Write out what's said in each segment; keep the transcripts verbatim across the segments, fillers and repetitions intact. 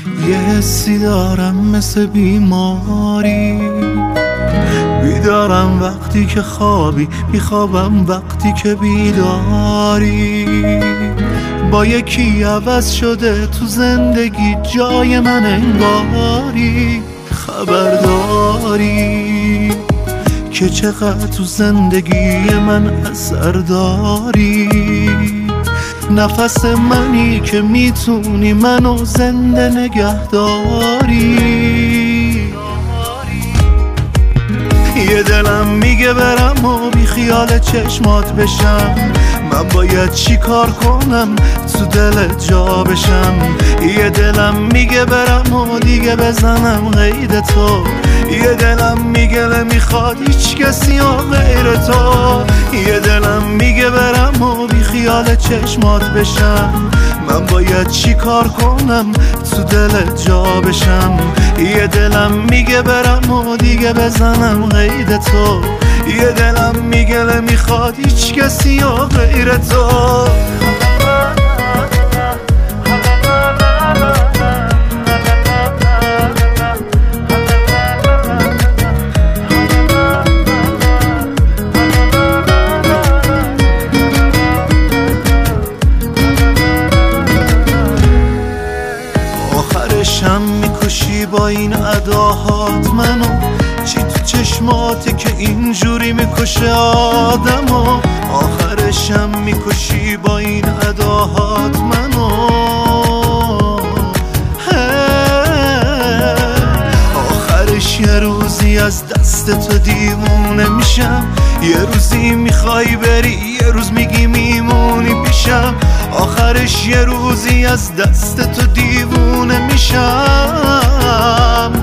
یه حسی دارم مثل بیماری، بیدارم وقتی که خوابی، بیخوابم وقتی که بیداری. با یکی عوض شده تو زندگی جای من انگاری. خبرداری که چقدر تو زندگی من اثر داری. نفس منی که میتونی منو زنده نگه داری. یه دلم میگه برم و بی خیال چشمات بشم. من باید چی کار کنم تو دلت جا بشم؟ یه دلم میگه برم و دیگه بزنم قید تو. یه دلم میگه نمیخواد هیچ کسی و غیر تو. یه دلم میگه برم و بی خیال چشمات بشم. من باید چی کار کنم تو دلت جا بشم؟ یه دلم میگه برم و دیگه بزنم قید تو. یه دلم میگه نمیخواد هیچ کسی و غیر تو. آخرشم میکشی با این اداهات منو. چی تو چشماتی که اینجوری میکشه آدمو؟ آخرشم میکشی با این اداهات منو. آخرش یه روزی از دست تو دیوونه میشم. یه روزی میخوای بری، یه روز میگی میمونی پیشم. آخرش یه روزی از دست تو دیوونه میشم.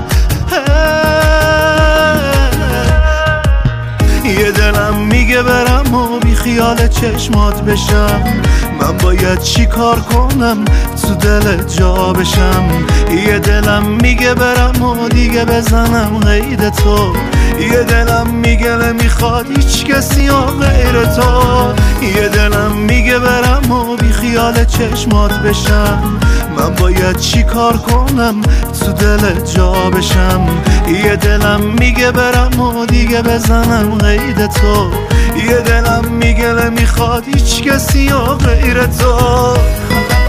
یه دلم میگه برم و بی خیال چشمات بشم. من باید چی کار کنم تو دلت جا بشم؟ یه دلم میگه برم و دیگه بزنم قید تو. یه دلم میگه نمیخواد هیچ کسی و غیر تو. یه دلم میگه برم و بی خیال چشمات بشم. من باید چی کار کنم تو دلت جا بشم؟ یه دلم میگه برم و دیگه بزنم قید تو. یه دلم میگه نمیخواد هیچ کسی و غیر تو.